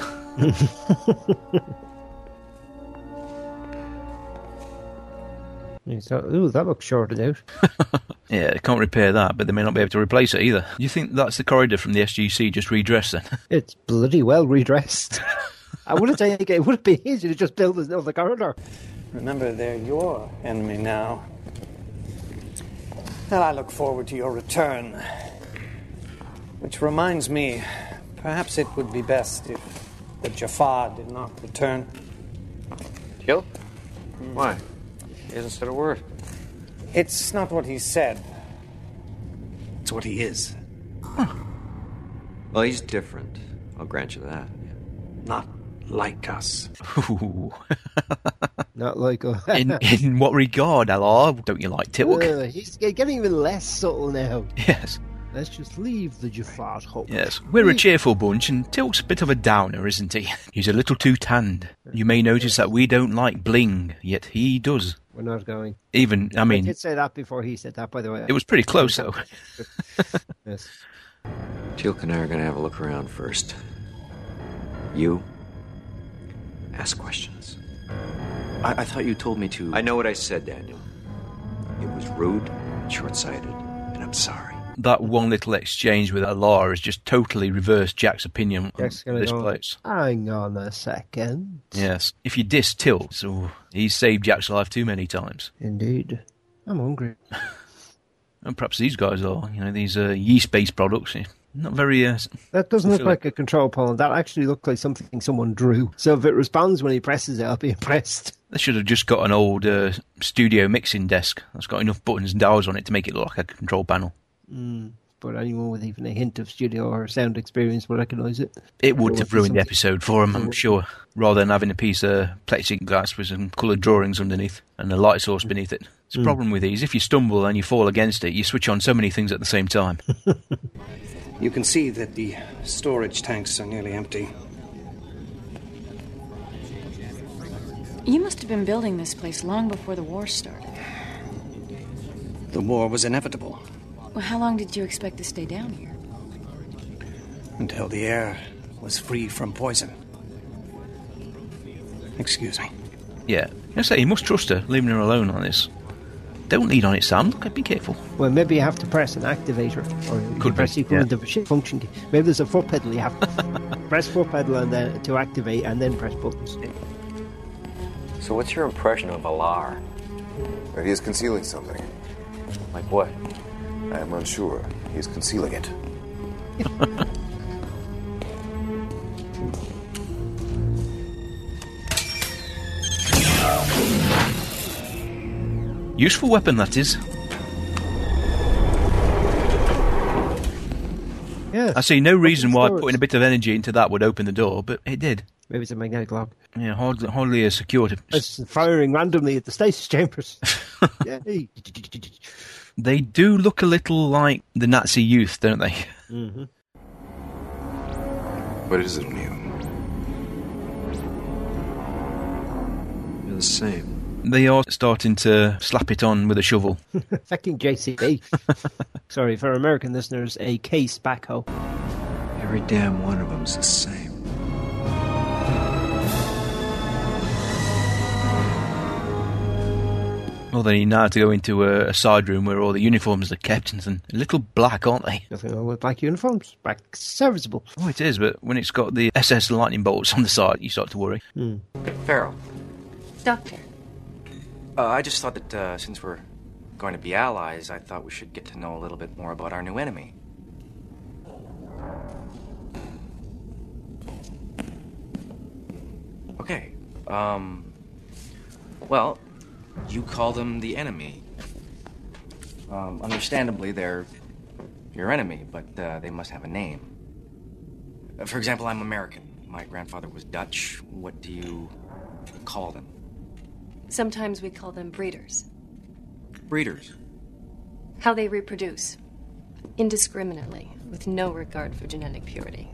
Ooh, that looks shorted out. Yeah, they can't repair that, but they may not be able to replace it either. You think that's the corridor from the S G C just redressed then? It's bloody well redressed. I wouldn't think it would be easy to just build another corridor. Remember, they're your enemy now. And I look forward to your return. Which reminds me, perhaps it would be best if the Jaffa did not return. Kill? Why? He hasn't said a word. It's not what he said. It's what he is. Well, he's different. I'll grant you that. Not like us. Ooh. Not like us. in, in what regard, Alar? Don't you like Teal'c? Uh, he's getting even less subtle now. Yes. Let's just leave the Jaffa's hope. Yes, we're a cheerful bunch, and Teal'c's a bit of a downer, isn't he? He's a little too tanned. You may notice that we don't like bling, yet he does. We're not going. Even, I mean... I did say that before he said that, by the way. It was pretty close, though. Yes. Teal'c and I are going to have a look around first. You, ask questions. I, I thought you told me to... I know what I said, Daniel. It was rude, short-sighted, and I'm sorry. That one little exchange with Alar has just totally reversed Jack's opinion Jack's on gonna this go, place. hang on a second. Yes. If you diss Tilt, oh, he's saved Jack's life too many times. Indeed. I'm hungry. And perhaps these guys are, you know, these uh, yeast-based products. Not very... Uh, that doesn't look fulfilling. like a control panel. That actually looked like something someone drew. So if it responds when he presses it, I'll be impressed. They should have just got an old uh, studio mixing desk that's got enough buttons and dials on it to make it look like a control panel. Mm, but anyone with even a hint of studio or sound experience will recognise it. It would Or have ruined the something. episode for him, I'm sure, rather than having a piece of plexiglass with some coloured drawings underneath and a light source beneath it. It's a Mm. problem with these. If you stumble and you fall against it, you switch on so many things at the same time. You can see that the storage tanks are nearly empty. You must have been building this place long before the war started. The war was inevitable Well, how long did you expect to stay down here? until the air was free from poison. Excuse me. Yeah. I say, you must trust her, leaving her alone on this. Don't lean on it, Sam. Look, be careful. Well, maybe you have to press an activator. Or you Could press be, equal yeah. into shift function key. Maybe there's a foot pedal you have to press foot pedal and then to activate and then press buttons. So what's your impression of Alar? That he is concealing something. Like what? I am unsure. He is concealing it. Useful weapon, that is. Yeah. I see no reason why storage. putting a bit of energy into that would open the door, but it did. Maybe it's a magnetic lock. Yeah, hardly, hardly a security. It's firing randomly at the stasis chambers. Yay. They do look a little like the Nazi youth, don't they? Mm-hmm. What is it, Neil? You're the same. They are starting to slap it on with a shovel. Fucking J C B. Sorry, for American listeners, a case backhoe. Every damn one of them's the same. Well, they need now to go into a, a side room where all the uniforms are kept and a little black, aren't they? Nothing wrong with black uniforms. Black serviceable. Oh, it is, but when it's got the S S lightning bolts on the side, you start to worry. Mm. Farrell, Doctor. uh, I just thought that uh, since we're going to be allies, I thought we should get to know a little bit more about our new enemy. Okay. Um. Well, you call them the enemy. Um, understandably, they're your enemy, but uh, they must have a name. Uh, For example, I'm American. My grandfather was Dutch. What do you call them? Sometimes we call them breeders. Breeders. How they reproduce. Indiscriminately, with no regard for genetic purity.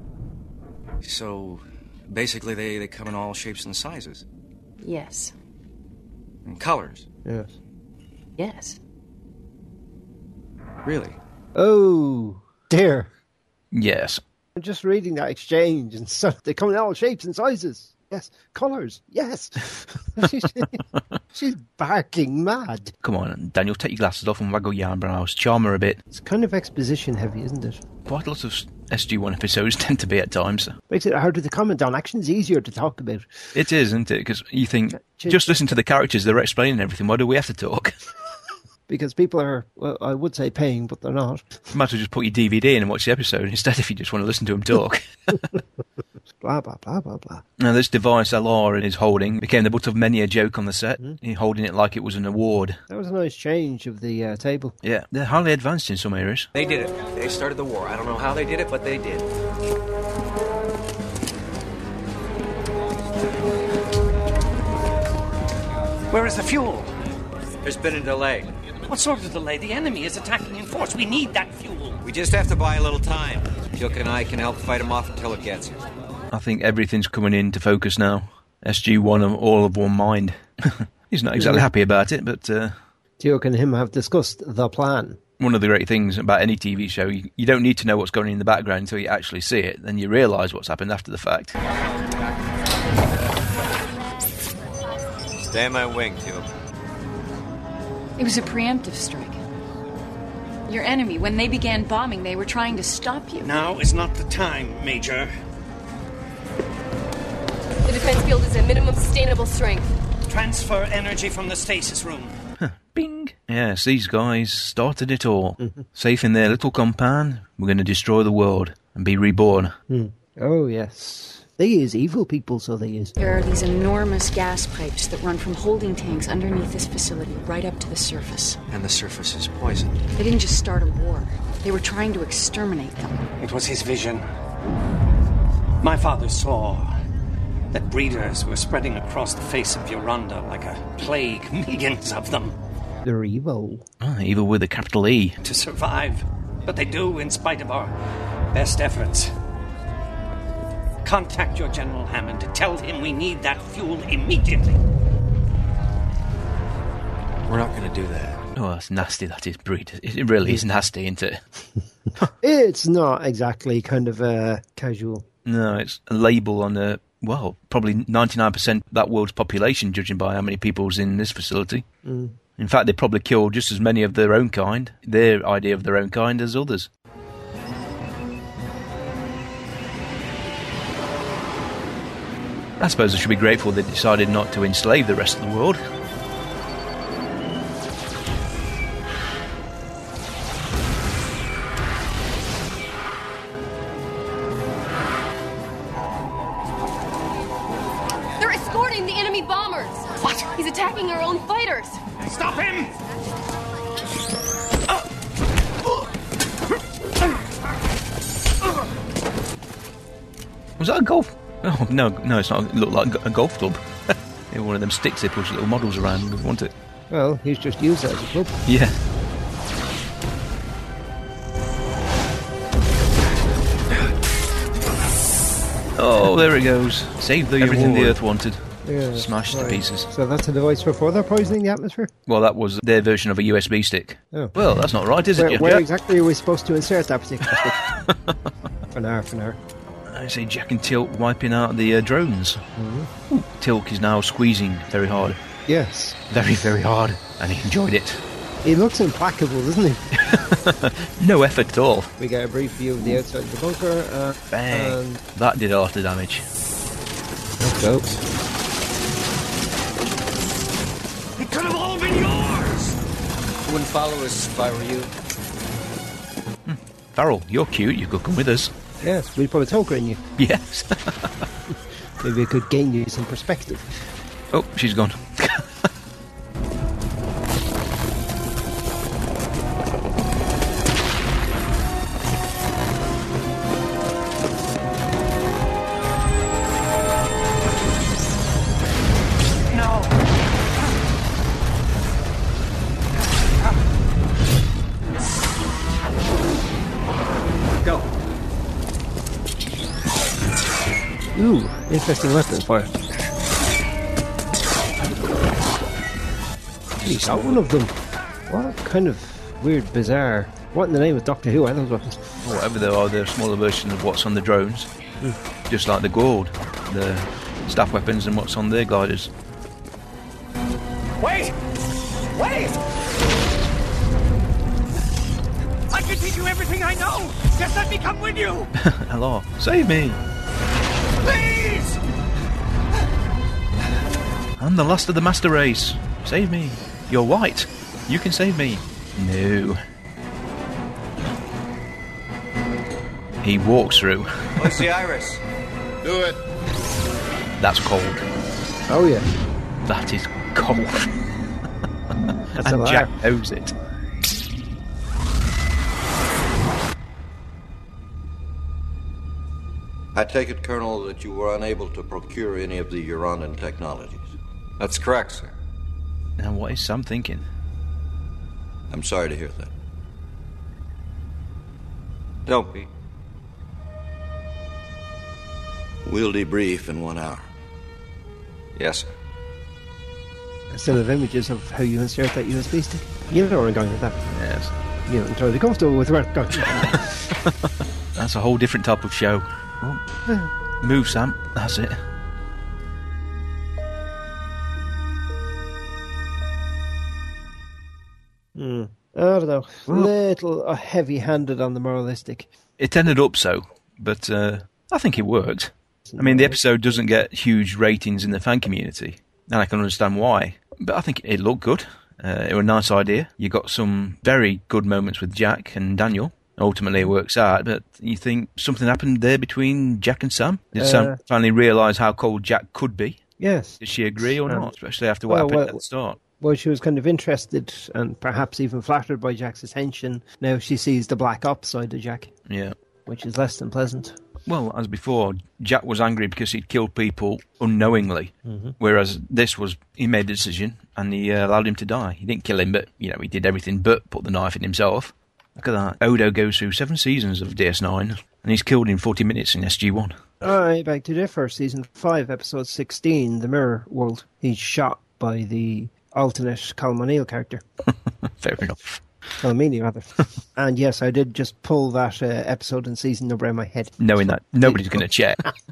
So, basically, they, they come in all shapes and sizes. Yes. And colors. Yes. Yes. Really? Oh, dear. Yes. I'm just reading that exchange, and so they come in all shapes and sizes. Yes. Colours. Yes. she's, she's barking mad. Come on, Daniel, take your glasses off and waggle your eyebrows. Charm her a bit. It's kind of exposition heavy, isn't it? Quite a lot of S G one episodes tend to be at times. Makes it harder to comment on. Action's easier to talk about. It is, isn't it? Because you think, just listen to the characters, they're explaining everything. Why do we have to talk? Because people are, well, I would say paying, but they're not. You might as well just put your D V D in and watch the episode instead if you just want to listen to them talk. Blah, blah, blah, blah, blah. Now, this device Alar is holding became the butt of many a joke on the set. Mm. He's holding it like it was an award. That was a nice change of the uh, table. Yeah, they're highly advanced in some areas. They did it. They started the war. I don't know how they did it, but they did. Where is the fuel? There's been a delay. What sort of delay? The enemy is attacking in force. We need that fuel. We just have to buy a little time. Teal'c and I can help fight him off until it gets here. I think everything's coming into focus now. S G one of all of one mind. He's not exactly happy about it, but... Uh, Teal'c and him have discussed the plan. One of the great things about any T V show, you, you don't need to know what's going on in the background until you actually see it. Then you realise what's happened after the fact. Stay on my wing, Teal'c. It was a preemptive strike. Your enemy, when they began bombing, they were trying to stop you. Now is not the time, Major. The defense field is at minimum sustainable strength. Transfer energy from the stasis room. Bing. Yes, these guys started it all. Mm-hmm. Safe in their little compound, we're going to destroy the world and be reborn. Mm. Oh, yes. They is evil people, so they is. There are these enormous gas pipes that run from holding tanks underneath this facility right up to the surface. And the surface is poisoned. They didn't just start a war. They were trying to exterminate them. It was his vision. My father saw that breeders were spreading across the face of Yoronda like a plague, millions of them. They're evil. Ah, evil with a capital E. To survive. But they do in spite of our best efforts. Contact your General Hammond to tell him we need that fuel immediately. We're not going to do that. Oh, that's nasty, that is, breed. It really is nasty, isn't it? It's not exactly kind of uh, casual. No, it's a label on a, well, probably ninety-nine percent of that world's population, judging by how many people's in this facility. Mm. In fact, they probably killed just as many of their own kind, their idea of their own kind, as others. I suppose I should be grateful they decided not to enslave the rest of the world. They're escorting the enemy bombers. What? He's attacking our own fighters. Stop him! Was that a golf? Oh, no, no, it's not. It looked like a golf club. One of them sticks they push little models around, wasn't it? Well, he's just used that as a club. Yeah. Oh, there it goes. Save the everything the Earth wanted. Yeah, Smashed right. to pieces. So that's a device for further poisoning the atmosphere? Well, that was their version of a U S B stick. Oh. Well, that's not right, is where, it, Jack? Where exactly are we supposed to insert that particular stick? For now, for now. I see Jack and Tilk wiping out the uh, drones. Mm-hmm. Ooh, Tilk is now squeezing very hard. Yes. Very, very hard. And he enjoyed it. He looks implacable, doesn't he? No effort at all. We get a brief view of the outside of the bunker. Uh, Bang. And That did a lot of damage. let's go. It could have all been yours! I wouldn't follow us if I were you. Hmm. Farrell, you're cute. You could come with us. Yes, we'd put a toker in you. Yes. Maybe it could gain you some perspective. Oh, she's gone. Ooh, interesting weapon fire. He got one of them. What kind of weird, bizarre... What in the name of Doctor Who are those weapons? Whatever they are, they're a smaller version of what's on the drones. Mm. Just like the Gord, the staff weapons and what's on their gliders. Wait! Wait! I can teach you everything I know! Just let me come with you! Hello. Save me! Please! I'm the last of the master race. Save me. You're white. You can save me. No. He walks through. What's the iris? Do it. That's cold. Oh, yeah. That is cold. That's and a Jack lie. knows it. I take it, Colonel, that you were unable to procure any of the Urandan technologies. That's correct, sir. Now, what is Sam thinking? I'm sorry to hear that. Don't be. We'll debrief in one hour. Yes, sir. I still have images of how you insert that U S B stick. You know where I'm going with that. Yes. You're not entirely comfortable with where I'm going. That's a whole different type of show. Oh. Move, Sam. That's it. Mm. I don't know. Little uh, heavy-handed on the moralistic. It ended up so, but uh, I think it worked. I mean, the episode doesn't get huge ratings in the fan community, and I can understand why. But I think it looked good. Uh, it was a nice idea. You got some very good moments with Jack and Daniel. Ultimately, it works out, but you think something happened there between Jack and Sam? Did Uh, Sam finally realise how cold Jack could be? Yes. Did she agree or Um, not, especially after what well, happened well, at the start? Well, she was kind of interested and perhaps even flattered by Jack's attention. Now she sees the black ops side of Jack, Yeah. which is less than pleasant. Well, as before, Jack was angry because he'd killed people unknowingly, Mhm. whereas this was, he made the decision and he uh, allowed him to die. He didn't kill him, but, you know, he did everything but put the knife in himself. Look at that. Odo goes through seven seasons of D S nine, and he's killed in forty minutes in S G one. I beg to differ. Season five, episode sixteen, The Mirror World. He's shot by the alternate Colm O'Neill character. Fair enough. Colmini, rather. And yes, I did just pull that uh, episode and season number in my head. Knowing that nobody's going to check.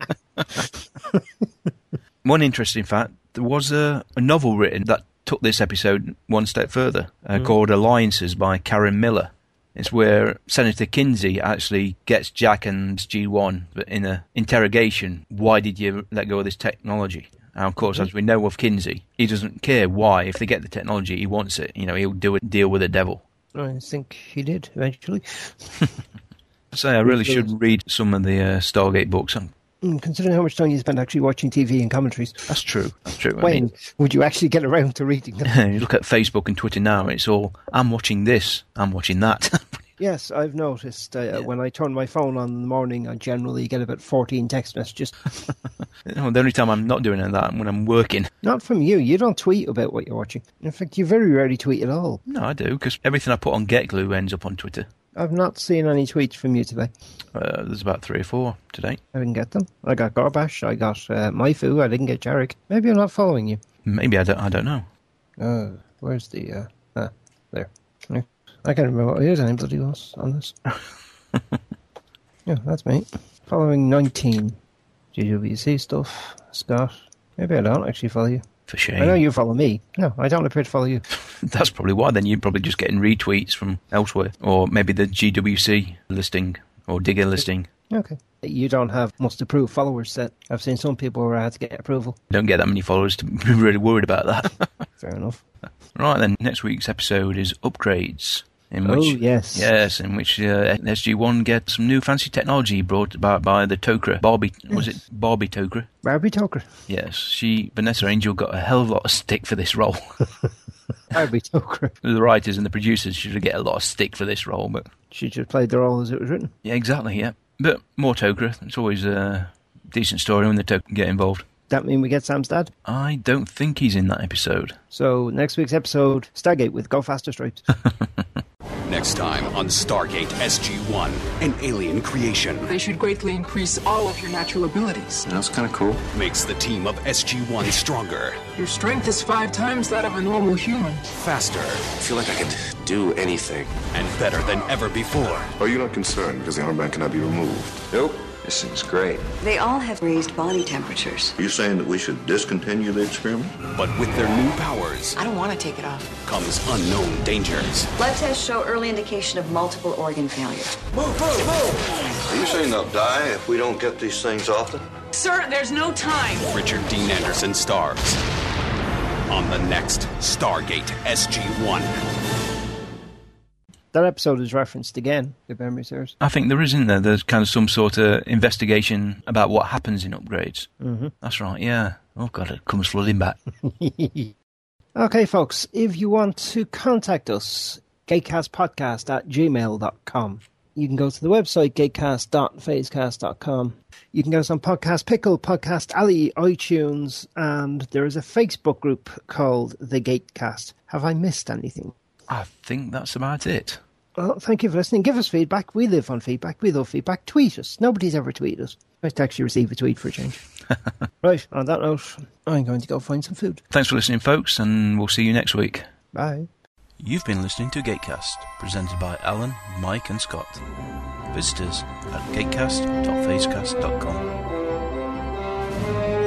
One interesting fact, there was a, a novel written that took this episode one step further, uh, Mm. called Alliances by Karen Miller. It's where Senator Kinsey actually gets Jack and G one in an interrogation. Why did you let go of this technology? And of course, as we know of Kinsey, he doesn't care why. If they get the technology, he wants it. You know, he'll do it, deal with the devil. I think he did, eventually. I say, I really should read some of the uh, Stargate books. Mm, Considering how much time you spend actually watching T V and commentaries. That's true. That's true. I When mean, would you actually get around to reading them? you look at Facebook and Twitter now, and it's all, I'm watching this, I'm watching that. Yes, I've noticed uh, when I turn my phone on in the morning, I generally get about fourteen text messages. No, the only time I'm not doing that when I'm working. Not from you. You don't tweet about what you're watching. In fact, you very rarely tweet at all. No, I do, because everything I put on GetGlue ends up on Twitter. I've not seen any tweets from you today. Uh, there's about three or four today. I didn't get them. I got Gorbash. I got uh, Maifu. I didn't get Jarek. Maybe I'm not following you. Maybe, I don't, I don't know. Uh, where's the... Uh, ah, there. Yeah. I can't remember what his name bloody was on this. Yeah, that's me. Following nineteen. G W C stuff. Scott. Maybe I don't actually follow you. For shame. I know you follow me. No, I don't appear to follow you. That's probably why. Then you're probably just getting retweets from elsewhere. Or maybe the G W C listing or Digger listing. Okay. You don't have must approve followers set. I've seen some people where I had to get approval. Don't get that many followers to be really worried about that. Fair enough. Right then, next week's episode is Upgrades. In Oh, which, yes. Yes, in which uh, S G one gets some new fancy technology brought about by the Tok'ra. Barbie, was it Barbie Tok'ra? Barbie Tok'ra. Yes, she, Vanessa Angel, got a hell of a lot of stick for this role. Barbie Tok'ra. The writers and the producers should get a lot of stick for this role, but... She just played the role as it was written. Yeah, exactly, yeah. But more Tok'ra. It's always a decent story when the Tok'ra get involved. That mean we get Sam's dad? I don't think he's in that episode. So, next week's episode, Stargate with Go Faster Stripes. Next time on Stargate S G one, an alien creation. They should greatly increase all of your natural abilities. That's kind of cool. Makes the team of S G one stronger. Your strength is five times that of a normal human. Faster. I feel like I could do anything. And better than ever before. Are you not concerned because the armband cannot be removed? Nope. This seems great. They all have raised body temperatures. Are you saying that we should discontinue the experiment? But with their new powers I don't want to take it off. comes unknown dangers. Blood tests show early indication of multiple organ failure. Move, move, move! Are you saying they'll die if we don't get these things off them? Sir, there's no time. Richard Dean Anderson stars on the next Stargate S G one. That episode is referenced again, if memory serves. I think there is, isn't there? There's kind of some sort of investigation about what happens in Upgrades. Mm-hmm. That's right, yeah. Oh, God, it comes flooding back. Okay, folks, if you want to contact us, gatecastpodcast at gmail dot com. You can go to the website, gatecast dot phasecast dot com. You can go to on Podcast Pickle, Podcast Alley, iTunes, and there is a Facebook group called The Gatecast. Have I missed anything? I think that's about it. Well, thank you for listening. Give us feedback. We live on feedback. We love feedback. Tweet us. Nobody's ever tweeted us. Nice to actually receive a tweet for a change. Right, on that note, I'm going to go find some food. Thanks for listening, folks, and we'll see you next week. Bye. You've been listening to Gatecast, presented by Alan, Mike and Scott. Visit us at gatecast dot phasecast dot com.